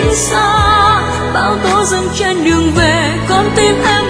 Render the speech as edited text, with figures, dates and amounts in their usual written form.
xa, bão tố dâng trên đường về, con tim em